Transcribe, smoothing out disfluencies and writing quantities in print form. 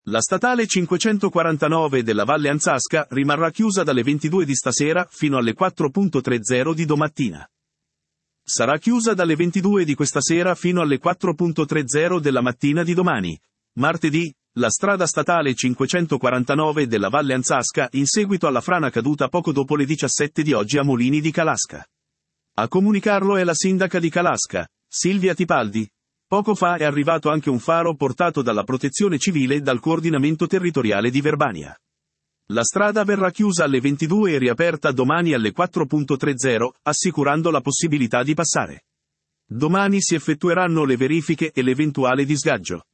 La statale 549 della Valle Anzasca rimarrà chiusa dalle 22 di stasera fino alle 4.30 di domattina. Sarà chiusa dalle 22 di questa sera fino alle 4.30 della mattina di domani, martedì, la strada statale 549 della Valle Anzasca in seguito alla frana caduta poco dopo le 17 di oggi a Molini di Calasca. A comunicarlo è la sindaca di Calasca, Silvia Tipaldi. Poco fa è arrivato anche un faro portato dalla Protezione Civile e dal Coordinamento Territoriale di Verbania. La strada verrà chiusa alle 22 e riaperta domani alle 4.30, assicurando la possibilità di passare. Domani si effettueranno le verifiche e l'eventuale disgaggio.